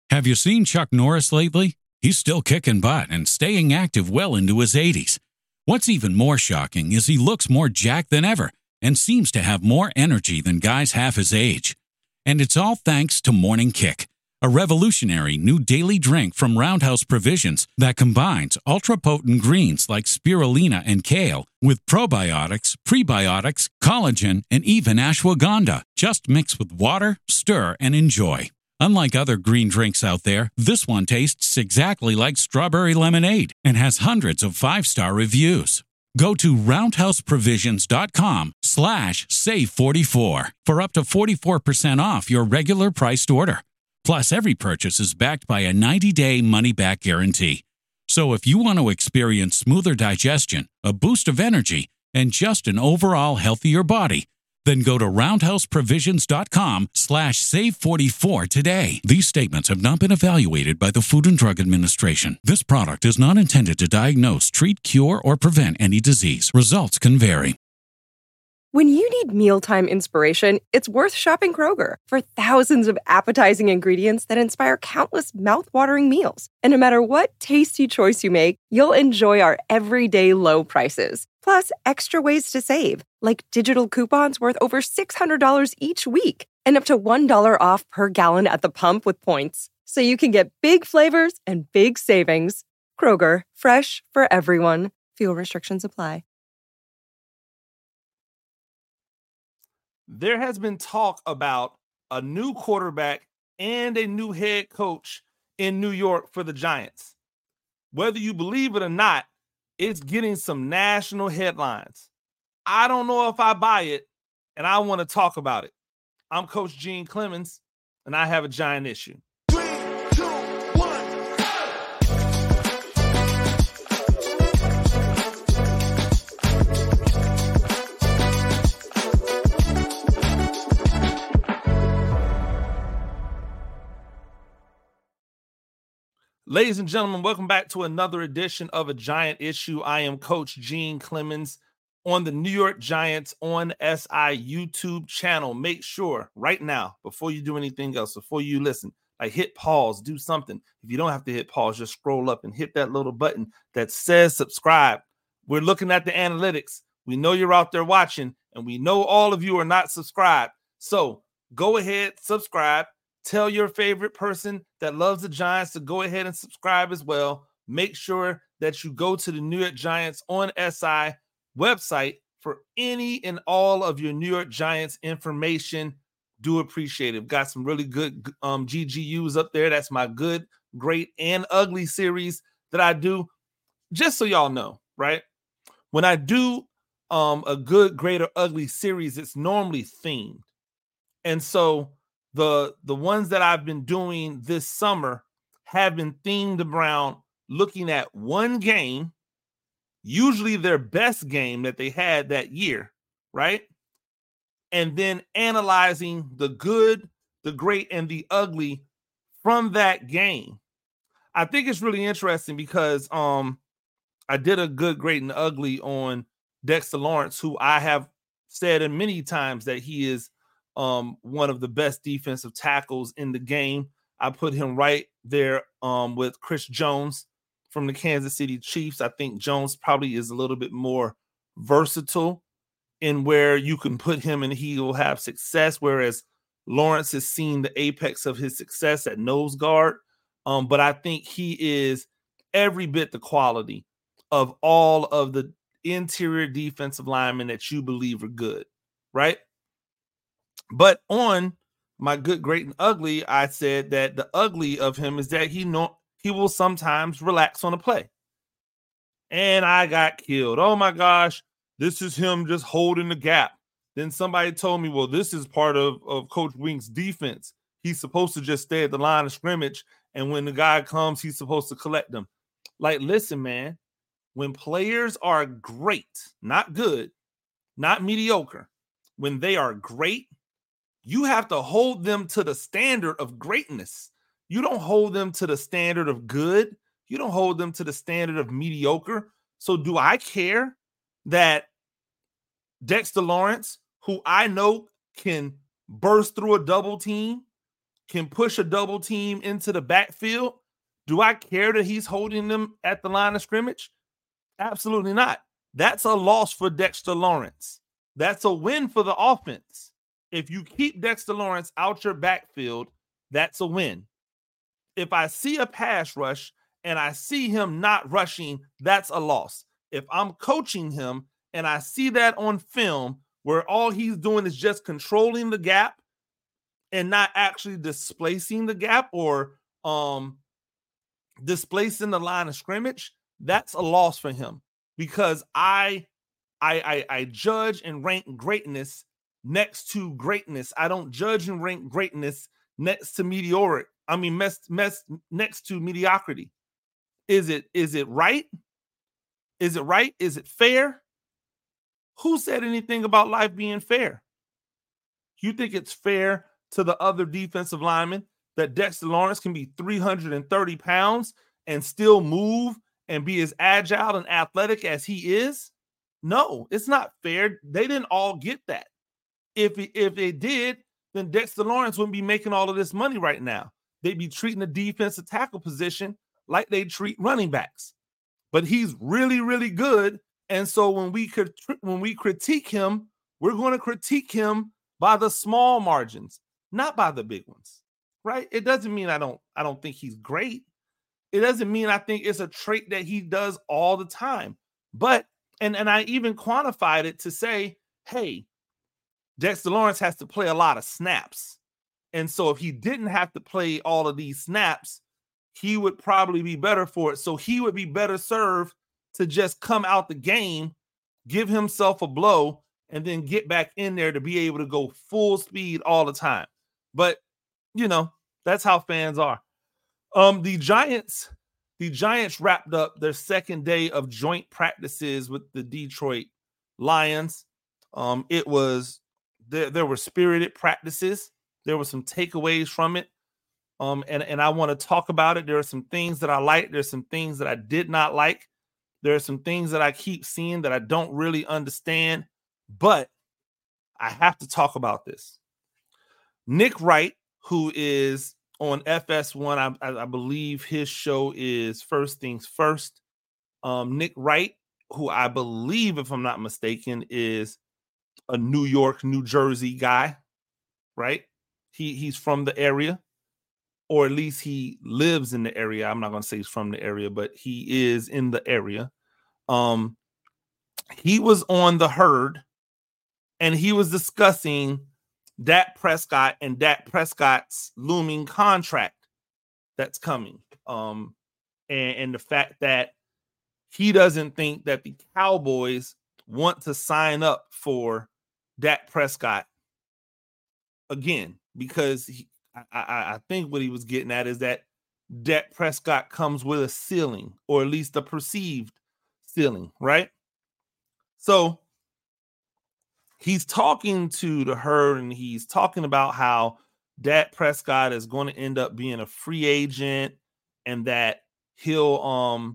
Have you seen Chuck Norris lately? He's still kicking butt and staying active well into his 80s. What's even more shocking is he looks more jacked than ever and seems to have more energy than guys half his age. And it's all thanks to Morning Kick, a revolutionary new daily drink from Roundhouse Provisions that combines ultra-potent greens like spirulina and kale with probiotics, prebiotics, collagen, and even ashwagandha. Just mix with water, stir, and enjoy. Unlike other green drinks out there, this one tastes exactly like strawberry lemonade and has hundreds of 5-star reviews. Go to roundhouseprovisions.com/save44 for up to 44% off your regular priced order. Plus, every purchase is backed by a 90-day money-back guarantee. So if you want to experience smoother digestion, a boost of energy, and just an overall healthier body, then go to roundhouseprovisions.com/save44 today. These statements have not been evaluated by the Food and Drug Administration. This product is not intended to diagnose, treat, cure, or prevent any disease. Results can vary. When you need mealtime inspiration, it's worth shopping Kroger for thousands of appetizing ingredients that inspire countless mouth-watering meals. And no matter what tasty choice you make, you'll enjoy our everyday low prices. Plus, extra ways to save, like digital coupons worth over $600 each week and up to $1 off per gallon at the pump with points. So you can get big flavors and big savings. Kroger, fresh for everyone. Fuel restrictions apply. There has been talk about a new quarterback and a new head coach in New York for the Giants. Whether you believe it or not, it's getting some national headlines. I don't know if I buy it, and I want to talk about it. I'm Coach Gene Clemens, and I have a Giant issue. 3, 2, 1, go! Ladies and gentlemen, welcome back to another edition of A Giant Issue. I am Coach Gene Clemens on the New York Giants on SI YouTube channel. Make sure right now, before you do anything else, before you listen, like hit pause, do something. If you don't have to hit pause, just scroll up and hit that little button that says subscribe. We're looking at the analytics. We know you're out there watching, and we know all of you are not subscribed. So go ahead, subscribe. Tell your favorite person that loves the Giants to go ahead and subscribe as well. Make sure that you go to the New York Giants on SI website for any and all of your New York Giants information. Do appreciate it. Got some really good GGUs up there. That's my good, great, and ugly series that I do. Just so y'all know, right? When I do a good, great, or ugly series, it's normally themed. And so the ones that I've been doing this summer have been themed around looking at one game, usually their best game that they had that year, right? And then analyzing the good, the great, and the ugly from that game. I think it's really interesting because I did a good, great, and ugly on Dexter Lawrence, who I have said many times that he is one of the best defensive tackles in the game. I put him right there with Chris Jones from the Kansas City Chiefs. I think Jones probably is a little bit more versatile in where you can put him and he will have success, whereas Lawrence has seen the apex of his success at nose guard. But I think he is every bit the quality of all of the interior defensive linemen that you believe are good, right? But on my good, great, and ugly, I said that the ugly of him is that he will sometimes relax on a play. And I got killed. Oh my gosh, this is him just holding the gap. Then somebody told me, well, this is part of Coach Wink's defense. He's supposed to just stay at the line of scrimmage, and when the guy comes, he's supposed to collect them. Like, listen, man, when players are great, not good, not mediocre, when they are great, you have to hold them to the standard of greatness. You don't hold them to the standard of good. You don't hold them to the standard of mediocre. So do I care that Dexter Lawrence, who I know can burst through a double team, can push a double team into the backfield, do I care that he's holding them at the line of scrimmage? Absolutely not. That's a loss for Dexter Lawrence. That's a win for the offense. If you keep Dexter Lawrence out your backfield, that's a win. If I see a pass rush and I see him not rushing, that's a loss. If I'm coaching him and I see that on film where all he's doing is just controlling the gap and not actually displacing the gap or displacing the line of scrimmage, that's a loss for him, because I judge and rank greatness next to greatness. I don't judge and rank greatness next to next to mediocrity. Is it right? Is it right? Is it fair? Who said anything about life being fair? You think it's fair to the other defensive linemen that Dexter Lawrence can be 330 pounds and still move and be as agile and athletic as he is? No, it's not fair. They didn't all get that. If they did, then Dexter Lawrence wouldn't be making all of this money right now. They'd be treating the defensive tackle position like they treat running backs. But he's really, really good. And so when we critique him, we're going to critique him by the small margins, not by the big ones, right? It doesn't mean I don't think he's great. It doesn't mean I think it's a trait that he does all the time. But, and I even quantified it to say, hey, Dexter Lawrence has to play a lot of snaps. And so if he didn't have to play all of these snaps, he would probably be better for it. So he would be better served to just come out the game, give himself a blow, and then get back in there to be able to go full speed all the time. But, that's how fans are. The Giants wrapped up their second day of joint practices with the Detroit Lions. There were spirited practices. There were some takeaways from it. And I want to talk about it. There are some things that I like. There's some things that I did not like. There are some things that I keep seeing that I don't really understand, but I have to talk about this. Nick Wright, who is on FS1, I believe his show is First Things First. Nick Wright, who I believe, if I'm not mistaken, is a New York, New Jersey guy, right? He's from the area, or at least he lives in the area. I'm not going to say he's from the area, but he is in the area. He was on The Herd, and he was discussing Dak Prescott and Dak Prescott's looming contract that's coming. And the fact that he doesn't think that the Cowboys want to sign up for Dak Prescott again, because I think what he was getting at is that Dak Prescott comes with a ceiling, or at least a perceived ceiling, right? So he's talking to The Herd, and he's talking about how Dak Prescott is going to end up being a free agent, and that he'll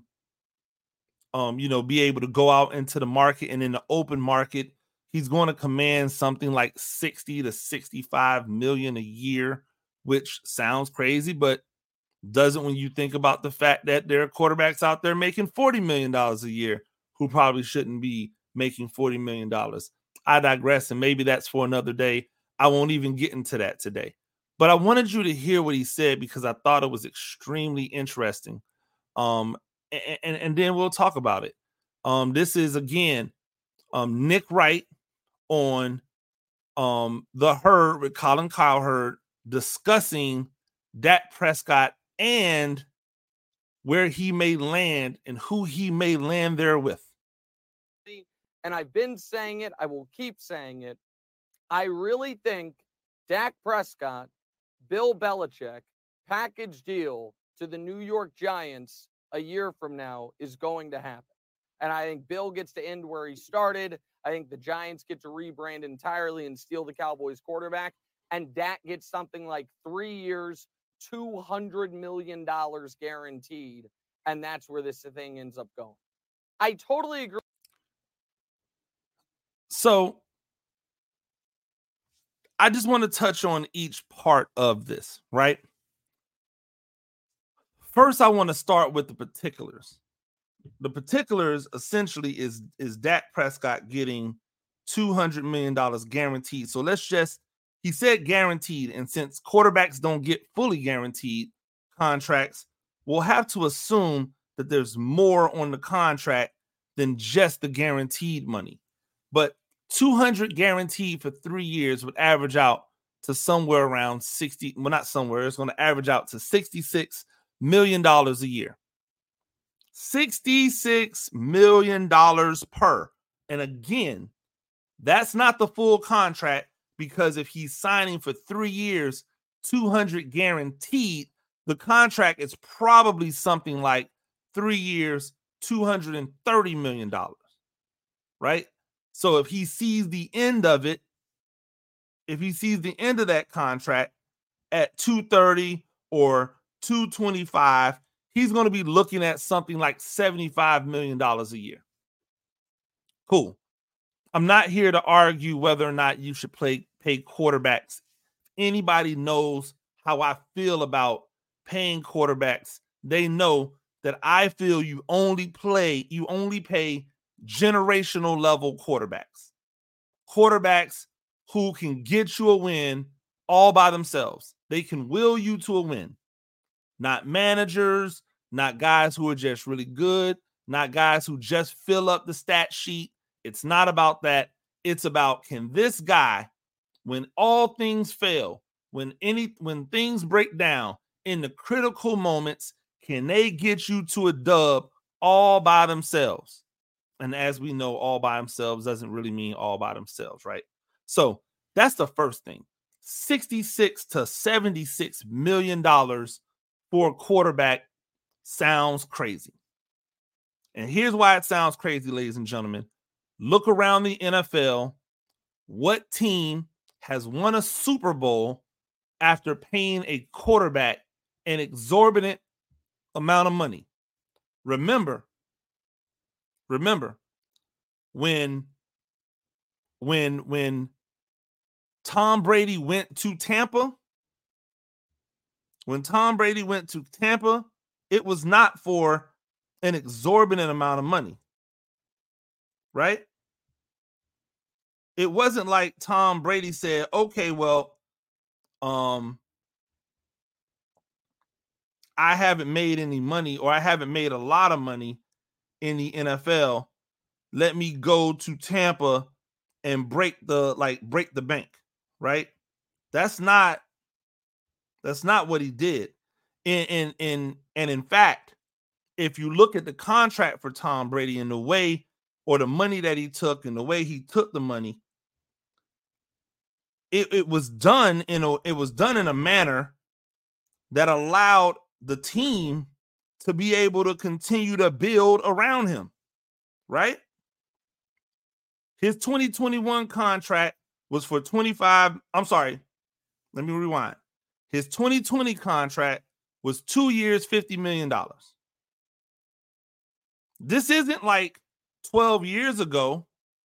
be able to go out into the market, and in the open market he's going to command something like 60 to 65 million a year, which sounds crazy, but doesn't when you think about the fact that there are quarterbacks out there making $40 million a year who probably shouldn't be making $40 million. I digress, and maybe that's for another day. I won't even get into that today. But I wanted you to hear what he said because I thought it was extremely interesting. And then we'll talk about it. This is, again, Nick Wright on The Herd with Colin Cowherd discussing Dak Prescott and where he may land and who he may land there with. And I've been saying it, I will keep saying it. I really think Dak Prescott, Bill Belichick, package deal to the New York Giants a year from now is going to happen. And I think Bill gets to end where he started. I think the Giants get to rebrand entirely and steal the Cowboys quarterback. And Dak gets something like 3 years, $200 million guaranteed. And that's where this thing ends up going. I totally agree. So I just want to touch on each part of this, right? First, I want to start with the particulars. The particulars essentially is Dak Prescott getting $200 million guaranteed. So he said guaranteed. And since quarterbacks don't get fully guaranteed contracts, we'll have to assume that there's more on the contract than just the guaranteed money. But 200 guaranteed for 3 years would average out to somewhere around 60. Well, not somewhere. It's going to average out to $66 million a year. $66 million per. And again, that's not the full contract, because if he's signing for 3 years, 200 guaranteed, the contract is probably something like 3 years, $230 million, right? So if he sees the end of it, if he sees the end of that contract at 230 or 225, he's going to be looking at something like $75 million a year. Cool. I'm not here to argue whether or not you should pay quarterbacks. Anybody knows how I feel about paying quarterbacks. They know that I feel you only pay generational level quarterbacks. Quarterbacks who can get you a win all by themselves. They can will you to a win. Not managers, not guys who are just really good, not guys who just fill up the stat sheet. It's not about that. It's about, can this guy, when all things fail, when things break down in the critical moments, can they get you to a dub all by themselves? And as we know, all by themselves doesn't really mean all by themselves, right? So that's the first thing. $66 to $76 million for a quarterback sounds crazy. And here's why it sounds crazy, ladies and gentlemen. Look around the NFL. What team has won a Super Bowl after paying a quarterback an exorbitant amount of money? Remember, when Tom Brady went to Tampa, it was not for an exorbitant amount of money, right? It wasn't like Tom Brady said, okay, well, I haven't made any money, or I haven't made a lot of money in the NFL. Let me go to Tampa and break the bank, right? That's not what he did. And in fact, if you look at the contract for Tom Brady and the way, or the money that he took and the way he took the money, it was done in a manner that allowed the team to be able to continue to build around him, right? His 2021 contract was for 25. I'm sorry. Let me rewind. His 2020 contract was 2 years, $50 million. This isn't like 12 years ago.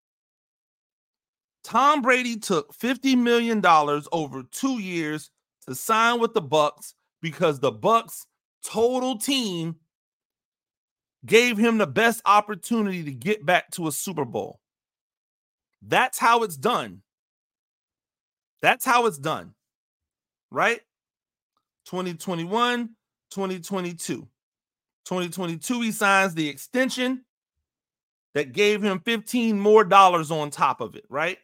Tom Brady took $50 million over 2 years to sign with the Bucs because the Bucs total team gave him the best opportunity to get back to a Super Bowl. That's how it's done. That's how it's done, right? 2021, 2022. 2022, he signs the extension that gave him $15 more on top of it, right?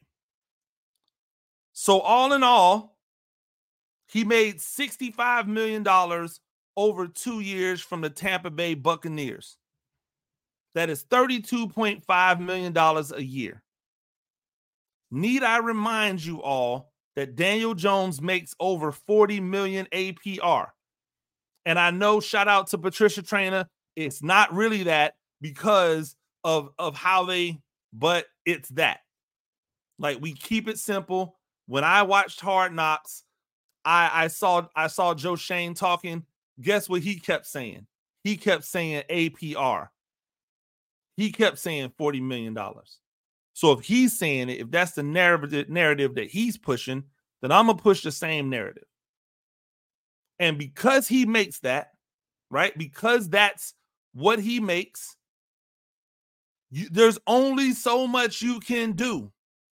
So all in all, he made $65 million over 2 years from the Tampa Bay Buccaneers. That is $32.5 million a year. Need I remind you all that Daniel Jones makes over $40 million APR? And I know, shout out to Patricia Traynor, it's not really that because of how but it's that. Like, we keep it simple. When I watched Hard Knocks, I saw Joe Shane talking. Guess what he kept saying? He kept saying APR. He kept saying $40 million. So if he's saying it, if that's the narrative that he's pushing, then I'm going to push the same narrative. And because he makes that, right? Because that's what he makes, there's only so much you can do.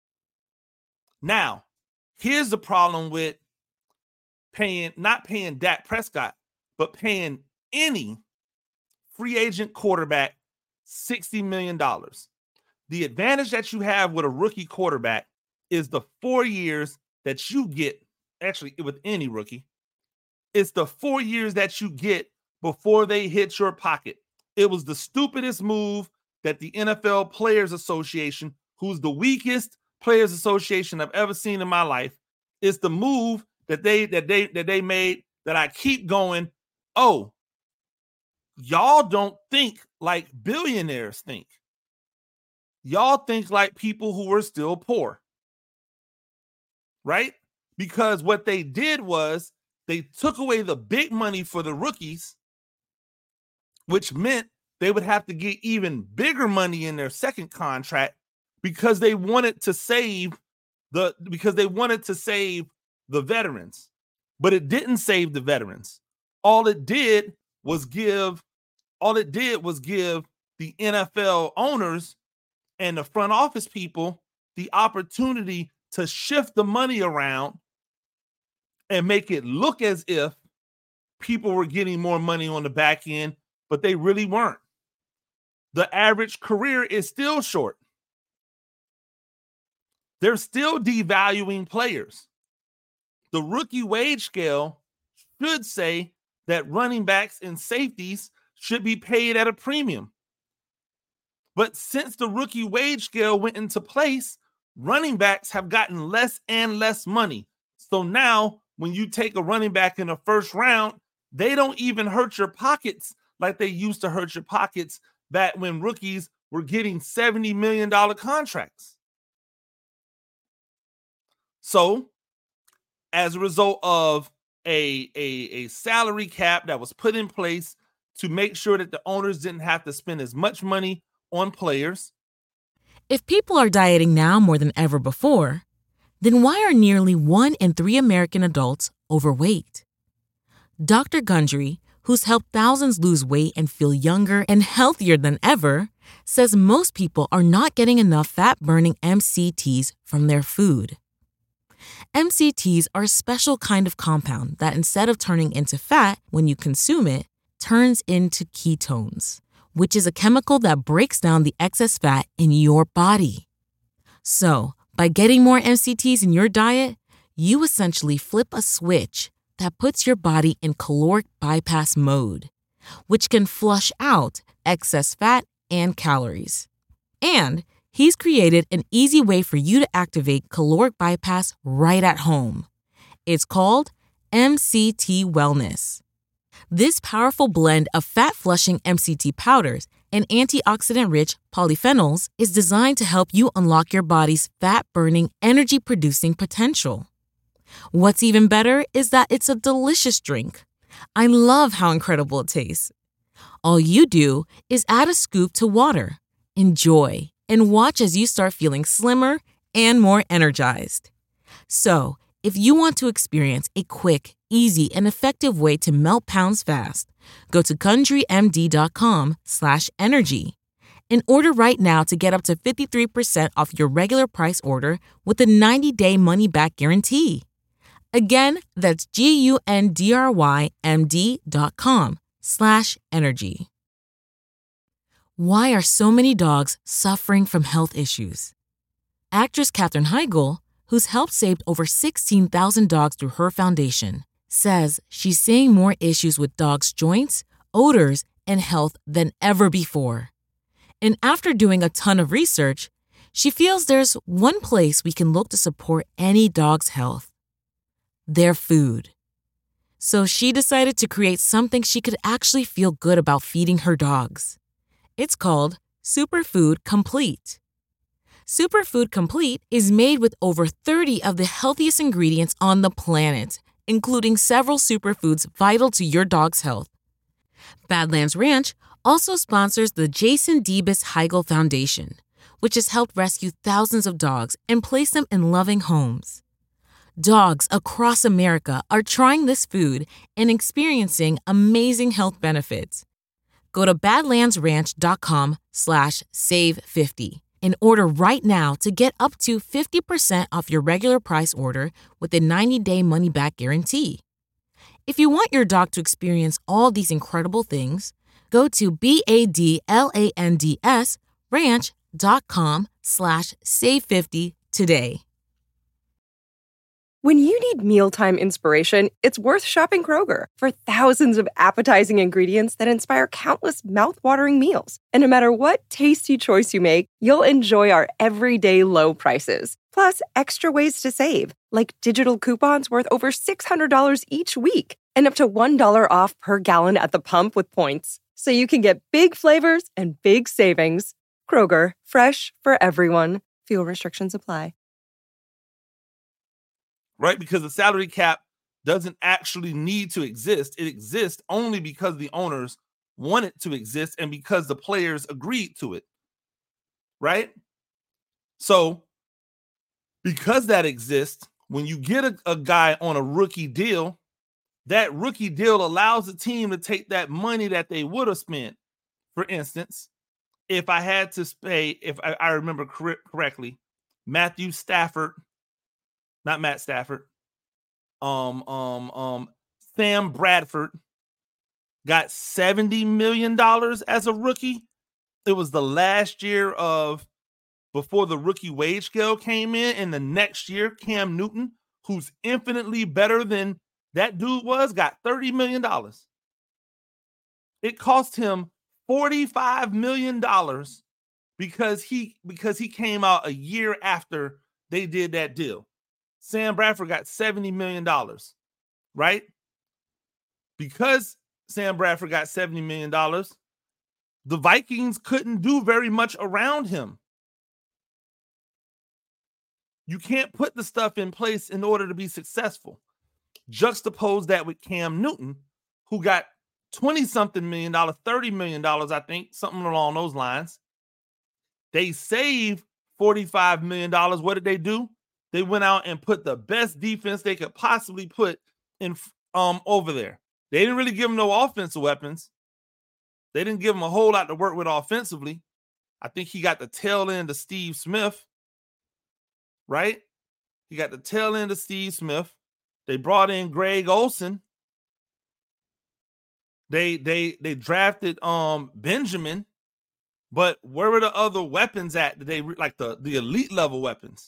Now, here's the problem with not paying Dak Prescott, but paying any free agent quarterback $60 million. The advantage that you have with a rookie quarterback is the 4 years that you get, actually with any rookie, it's the 4 years that you get before they hit your pocket. It was the stupidest move that the NFL Players Association, who's the weakest players association I've ever seen in my life, is the move that they made that I keep going, oh, y'all don't think like billionaires think. Y'all think like people who are still poor. Right? Because what they did was they took away the big money for the rookies, which meant they would have to get even bigger money in their second contract because they wanted to save the veterans. But it didn't save the veterans. All it did was give the NFL owners and the front office people the opportunity to shift the money around and make it look as if people were getting more money on the back end, but they really weren't. The average career is still short. They're still devaluing players. The rookie wage scale should say that running backs and safeties should be paid at a premium. But since the rookie wage scale went into place, running backs have gotten less and less money. So now when you take a running back in the first round, they don't even hurt your pockets like they used to hurt your pockets back when rookies were getting $70 million contracts. So as a result of a salary cap that was put in place to make sure that the owners didn't have to spend as much money on players. If people are dieting now more than ever before, then why are nearly 1 in 3 American adults overweight? Dr. Gundry, who's helped thousands lose weight and feel younger and healthier than ever, says most people are not getting enough fat-burning MCTs from their food. MCTs are a special kind of compound that instead of turning into fat when you consume it, turns into ketones, which is a chemical that breaks down the excess fat in your body. So, by getting more MCTs in your diet, you essentially flip a switch that puts your body in caloric bypass mode, which can flush out excess fat and calories. And he's created an easy way for you to activate caloric bypass right at home. It's called MCT Wellness. This powerful blend of fat-flushing MCT powders and antioxidant-rich polyphenols is designed to help you unlock your body's fat-burning, energy-producing potential. What's even better is that it's a delicious drink. I love how incredible it tastes. All you do is add a scoop to water, enjoy, and watch as you start feeling slimmer and more energized. So, if you want to experience a quick, easy, and effective way to melt pounds fast, go to CountryMD.com/energy and order right now to get up to 53% off your regular price order with a 90-day money-back guarantee. Again, that's GUNDRYMD.com/energy. Why are so many dogs suffering from health issues? Actress Katherine Heigl, who's helped save over 16,000 dogs through her foundation, says she's seeing more issues with dogs' joints, odors, and health than ever before. And after doing a ton of research, she feels there's one place we can look to support any dog's health: their food. So she decided to create something she could actually feel good about feeding her dogs. It's called Superfood Complete. Superfood Complete is made with over 30 of the healthiest ingredients on the planet, including several superfoods vital to your dog's health. Badlands Ranch also sponsors the Jason Debus Heigl Foundation, which has helped rescue thousands of dogs and place them in loving homes. Dogs across America are trying this food and experiencing amazing health benefits. Go to badlandsranch.com/save50 and order right now to get up to 50% off your regular price order with a 90-day money-back guarantee. If you want your dog to experience all these incredible things, go to badlandsranch.com/save50 today. When you need mealtime inspiration, it's worth shopping Kroger for thousands of appetizing ingredients that inspire countless mouthwatering meals. And no matter what tasty choice you make, you'll enjoy our everyday low prices. Plus, extra ways to save, like digital coupons worth over $600 each week and up to $1 off per gallon at the pump with points. So you can get big flavors and big savings. Kroger, fresh for everyone. Fuel restrictions apply. Right? Because the salary cap doesn't actually need to exist. It exists only because the owners want it to exist and because the players agreed to it. Right? So, because that exists, when you get a guy on a rookie deal, that rookie deal allows the team to take that money that they would have spent. For instance, if I had to pay, if I remember correctly, Matthew Stafford, not Matt Stafford, Sam Bradford got $70 million as a rookie. It was the last year of before the rookie wage scale came in, and the next year, Cam Newton, who's infinitely better than that dude was, got $30 million. It cost him $45 million because he came out a year after they did that deal. Sam Bradford got $70 million, right? Because Sam Bradford got $70 million, the Vikings couldn't do very much around him. You can't put the stuff in place in order to be successful. Juxtapose that with Cam Newton, who got $20-something million, $30 million, I think, something along those lines. They saved $45 million. What did they do? They went out and put the best defense they could possibly put in over there. They didn't really give him no offensive weapons. They didn't give him a whole lot to work with offensively. I think he got the tail end of Steve Smith, right? He got the tail end of Steve Smith. They brought in Greg Olsen. They drafted Benjamin, but where were the other weapons at? Did they like the elite level weapons?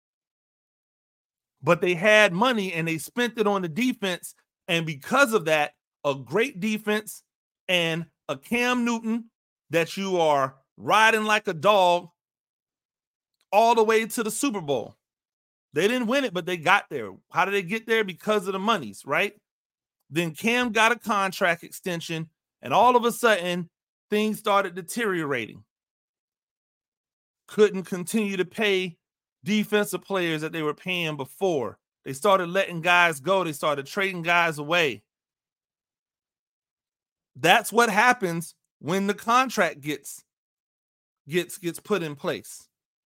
But they had money and they spent it on the defense, and because of that, a great defense and a Cam Newton that you are riding like a dog all the way to the Super Bowl. They didn't win it, but they got there. How did they get there? Because of the monies, right? Then Cam got a contract extension, and all of a sudden, things started deteriorating. Couldn't continue to pay defensive players that they were paying before. They started letting guys go. They started trading guys away. That's what happens when the contract gets put in place.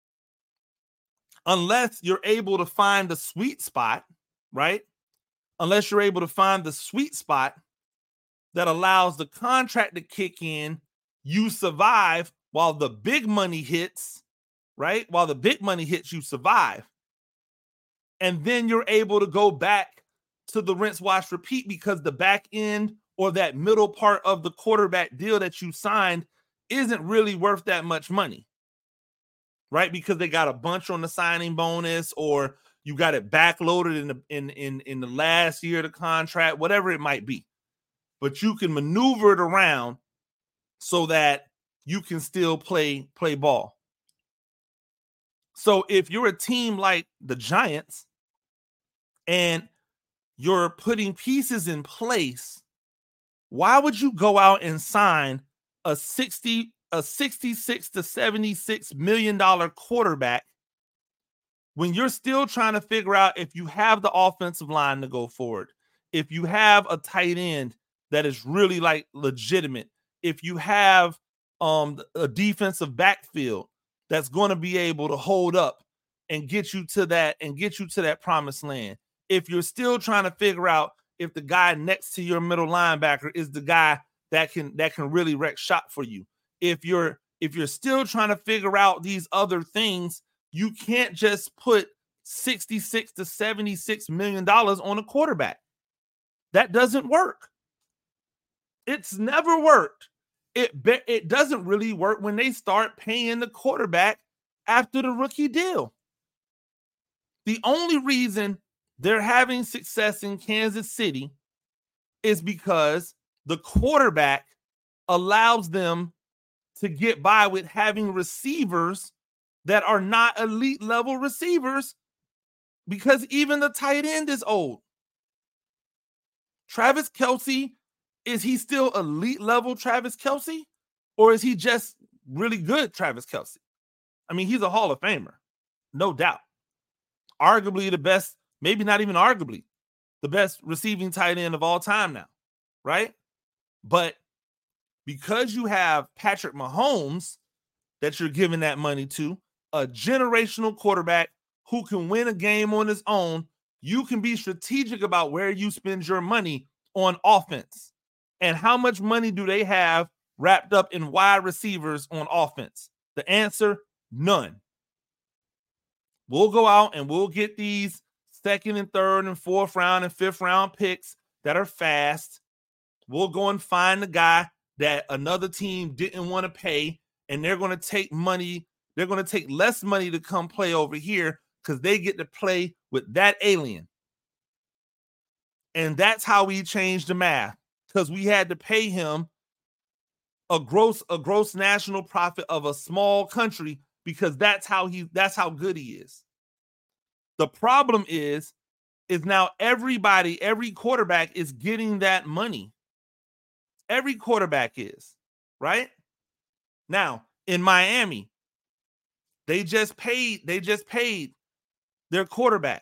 Unless you're able to find the sweet spot, right? Unless you're able to find the sweet spot that allows the contract to kick in, you survive while the big money hits, right? While the big money hits, you survive. And then you're able to go back to the rinse, wash, repeat because the back end or that middle part of the quarterback deal that you signed isn't really worth that much money, right? Because they got a bunch on the signing bonus, or you got it backloaded in the last year of the contract, whatever it might be. But you can maneuver it around so that you can still play ball. So if you're a team like the Giants and you're putting pieces in place, why would you go out and sign a $66 to $76 million quarterback when you're still trying to figure out if you have the offensive line to go forward, if you have a tight end that is really like legitimate, if you have a defensive backfield that's going to be able to hold up and get you to that promised land. If you're still trying to figure out if the guy next to your middle linebacker is the guy that can really wreck shop for you. If you're still trying to figure out these other things, you can't just put $66 to $76 million on a quarterback. That doesn't work. It's never worked. It doesn't really work when they start paying the quarterback after the rookie deal. The only reason they're having success in Kansas City is because the quarterback allows them to get by with having receivers that are not elite level receivers, because even the tight end is old. Travis Kelce, is he still elite level Travis Kelce, or is he just really good Travis Kelce? I mean, he's a Hall of Famer, no doubt. Arguably the best, maybe not even arguably, the best receiving tight end of all time now, right? But because you have Patrick Mahomes that you're giving that money to, a generational quarterback who can win a game on his own, you can be strategic about where you spend your money on offense. And how much money do they have wrapped up in wide receivers on offense? The answer, none. We'll go out and we'll get these second and third and fourth round and fifth round picks that are fast. We'll go and find the guy that another team didn't want to pay, and they're going to take money. They're going to take less money to come play over here because they get to play with that alien. And that's how we changed the math, because we had to pay him a gross national profit of a small country, because that's how good he is. The problem is now every quarterback is getting that money. Every quarterback is, right? Now, in Miami, they just paid their quarterback.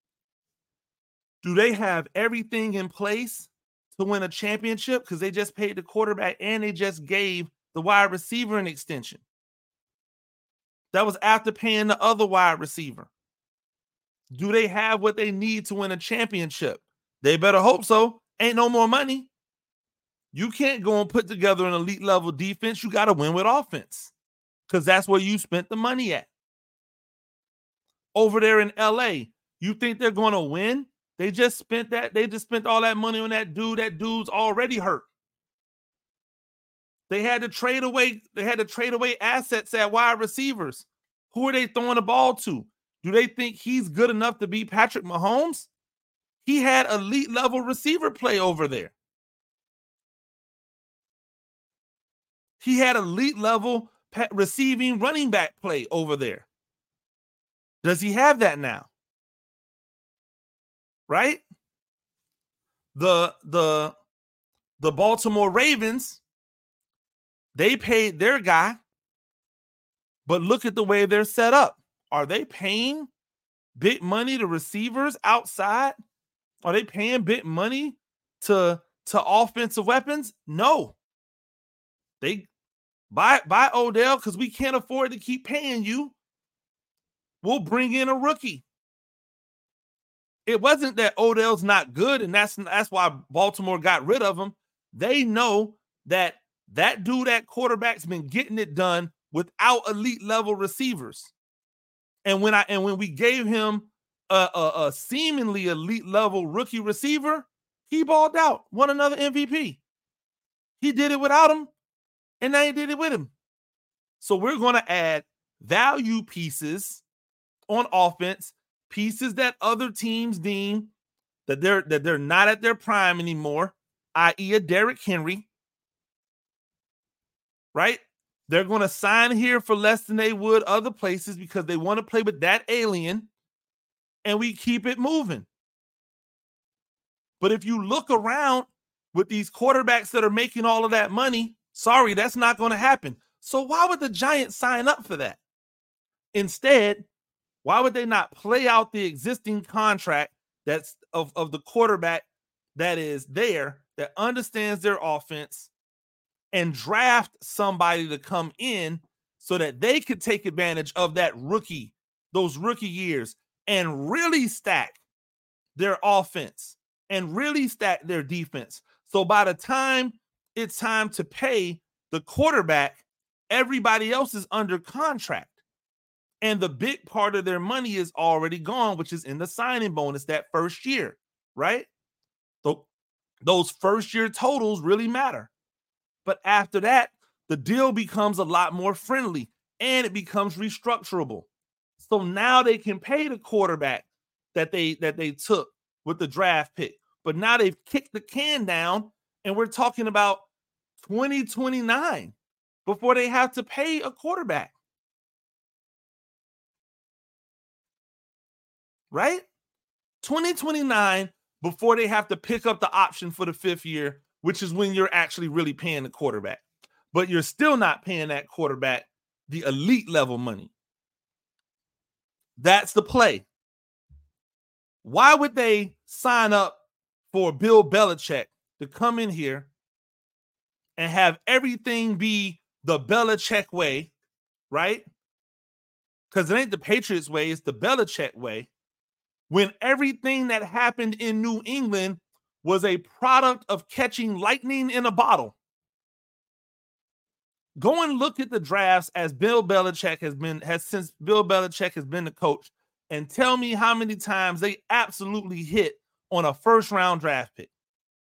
Do they have everything in place to win a championship? Because they just paid the quarterback and they just gave the wide receiver an extension. That was after paying the other wide receiver. Do they have what they need to win a championship? They better hope so. Ain't no more money. You can't go and put together an elite level defense. You got to win with offense, because that's where you spent the money at. Over there in LA, you think they're going to win? They just spent all that money on that dude. That dude's already hurt. They had to trade away assets at wide receivers. Who are they throwing the ball to? Do they think he's good enough to be Patrick Mahomes? He had elite level receiver play over there. He had elite level receiving running back play over there. Does he have that now? Right? The Baltimore Ravens, they paid their guy, but look at the way they're set up. Are they paying big money to receivers outside? Are they paying big money to offensive weapons? No. They buy Odell because we can't afford to keep paying you. We'll bring in a rookie. It wasn't that Odell's not good, and that's why Baltimore got rid of him. They know that dude, that quarterback's been getting it done without elite level receivers. And when we gave him a seemingly elite level rookie receiver, he balled out, won another MVP. He did it without him, and now he did it with him. So we're going to add value pieces on offense, pieces that other teams deem that they're not at their prime anymore, i.e. a Derrick Henry, right? They're going to sign here for less than they would other places because they want to play with that alien, and we keep it moving. But if you look around with these quarterbacks that are making all of that money, sorry, that's not going to happen. So why would the Giants sign up for that? Instead, why would they not play out the existing contract that's of the quarterback that is there, that understands their offense, and draft somebody to come in so that they could take advantage of that rookie those rookie years and really stack their offense and really stack their defense. So by the time it's time to pay the quarterback, everybody else is under contract. And the big part of their money is already gone, which is in the signing bonus that first year, right? So those first year totals really matter. But after that, the deal becomes a lot more friendly and it becomes restructurable. So now they can pay the quarterback that they took with the draft pick. But now they've kicked the can down and we're talking about 2029 before they have to pay a quarterback. Right? 2029 before they have to pick up the option for the 5th year, which is when you're actually really paying the quarterback. But you're still not paying that quarterback the elite level money. That's the play. Why would they sign up for Bill Belichick to come in here and have everything be the Belichick way, right? Because it ain't the Patriots way, it's the Belichick way. When everything that happened in New England was a product of catching lightning in a bottle. Go and look at the drafts as Bill Belichick since Bill Belichick has been the coach, and tell me how many times they absolutely hit on a first-round draft pick.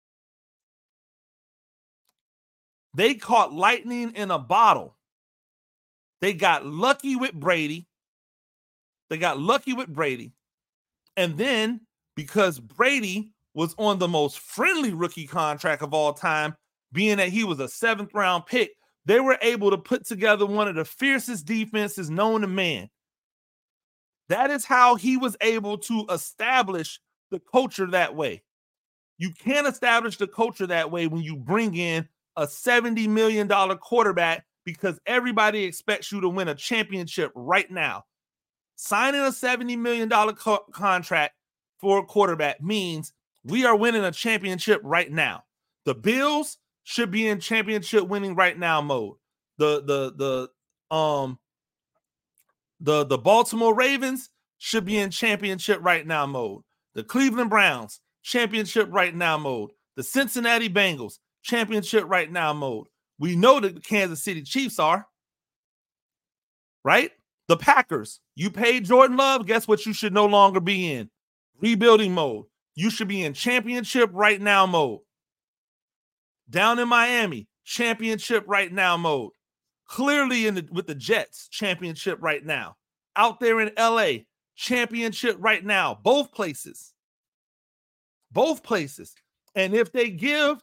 They caught lightning in a bottle. They got lucky with Brady. And then, because Brady was on the most friendly rookie contract of all time, being that he was a 7th-round pick, they were able to put together one of the fiercest defenses known to man. That is how he was able to establish the culture that way. You can't establish the culture that way when you bring in a $70 million quarterback because everybody expects you to win a championship right now. Signing a $70 million contract for a quarterback means we are winning a championship right now. The Bills should be in championship winning right now mode. The Baltimore Ravens should be in championship right now mode. The Cleveland Browns, championship right now mode. The Cincinnati Bengals, championship right now mode. We know that the Kansas City Chiefs are, right? The Packers, you paid Jordan Love, guess what you should no longer be in? Rebuilding mode. You should be in championship right now mode. Down in Miami, championship right now mode. Clearly with the Jets, championship right now. Out there in LA, championship right now. Both places. And if they give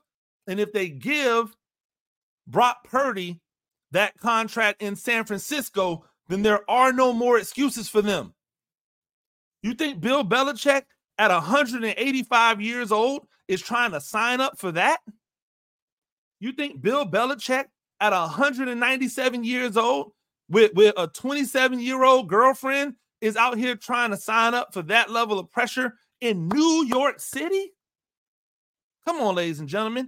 Brock Purdy that contract in San Francisco, then there are no more excuses for them. You think Bill Belichick at 185 years old is trying to sign up for that? You think Bill Belichick at 197 years old with a 27-year-old girlfriend is out here trying to sign up for that level of pressure in New York City? Come on, ladies and gentlemen.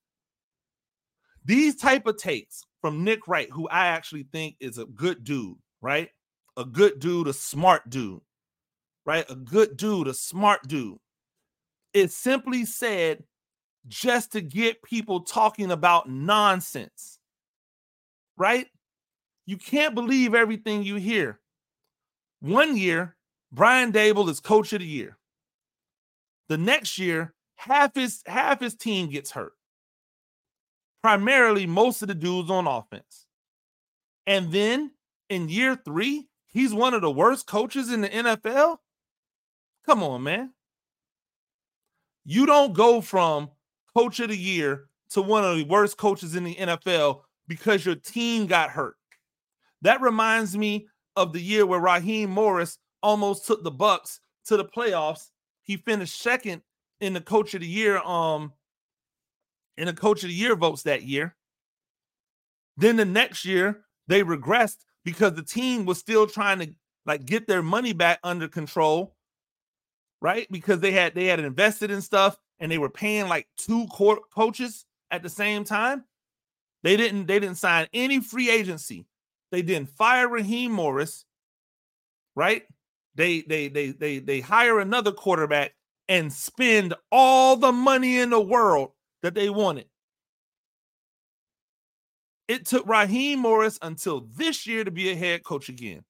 These type of takes from Nick Wright, who I actually think is a good dude, right? A good dude, a smart dude, right? A good dude, a smart dude. It simply said just to get people talking about nonsense, right? You can't believe everything you hear. One year, Brian Daboll is coach of the year. The next year, half his team gets hurt. Primarily, most of the dudes on offense. And then in year 3, he's one of the worst coaches in the NFL? Come on, man. You don't go from coach of the year to one of the worst coaches in the NFL because your team got hurt. That reminds me of the year where Raheem Morris almost took the Bucs to the playoffs. He finished second in the coach of the year votes that year. Then the next year they regressed because the team was still trying to get their money back under control, right? Because they had invested in stuff and they were paying 2 coaches at the same time. They didn't sign any free agency. They didn't fire Raheem Morris, right? They hire another quarterback and spend all the money in the world that they wanted. It took Raheem Morris until this year to be a head coach again.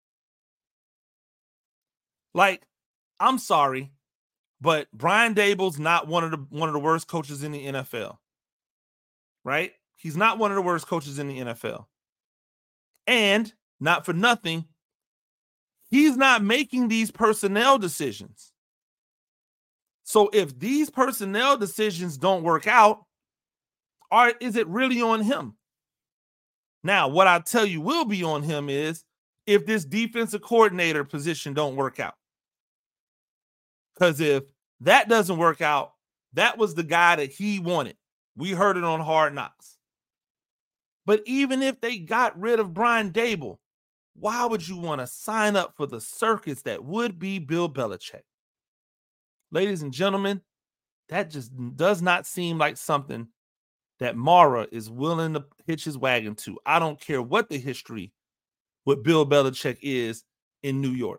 Like, I'm sorry, but Brian Daboll's not one of the worst coaches in the NFL. Right? He's not one of the worst coaches in the NFL. And not for nothing, he's not making these personnel decisions. So if these personnel decisions don't work out, is it really on him? Now, what I tell you will be on him is if this defensive coordinator position don't work out. Because if that doesn't work out, that was the guy that he wanted. We heard it on Hard Knocks. But even if they got rid of Brian Daboll, why would you want to sign up for the circus that would be Bill Belichick? Ladies and gentlemen, that just does not seem like something that Mara is willing to hitch his wagon to. I don't care what the history with Bill Belichick is in New York.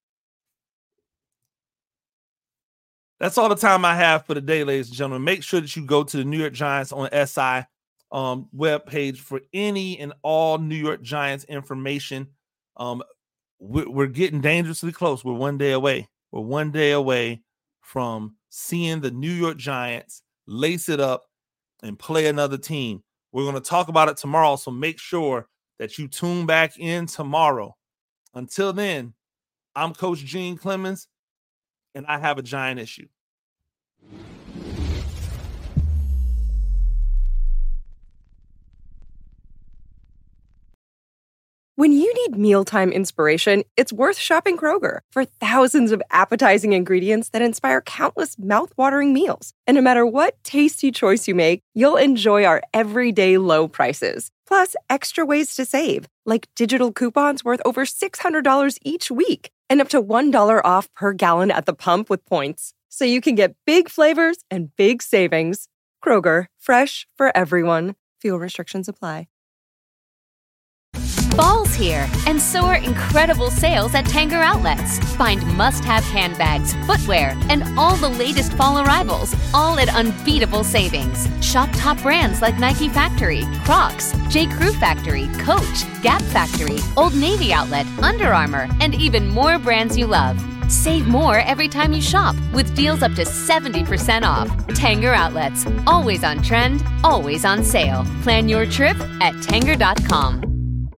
That's all the time I have for today, ladies and gentlemen. Make sure that you go to the New York Giants on SI webpage for any and all New York Giants information. We're getting dangerously close. We're one day away. We're one day away from seeing the New York Giants lace it up and play another team. We're going to talk about it tomorrow, so make sure that you tune back in tomorrow. Until then, I'm Coach Gene Clemens, and I have a giant issue. When you need mealtime inspiration, it's worth shopping Kroger for thousands of appetizing ingredients that inspire countless mouth-watering meals. And no matter what tasty choice you make, you'll enjoy our everyday low prices. Plus, extra ways to save, like digital coupons worth over $600 each week and up to $1 off per gallon at the pump with points. So you can get big flavors and big savings. Kroger, fresh for everyone. Fuel restrictions apply. Fall's here, and so are incredible sales at Tanger Outlets. Find must-have handbags, footwear, and all the latest fall arrivals, all at unbeatable savings. Shop top brands like Nike Factory, Crocs, J. Crew Factory, Coach, Gap Factory, Old Navy Outlet, Under Armour, and even more brands you love. Save more every time you shop with deals up to 70% off. Tanger Outlets, always on trend, always on sale. Plan your trip at Tanger.com.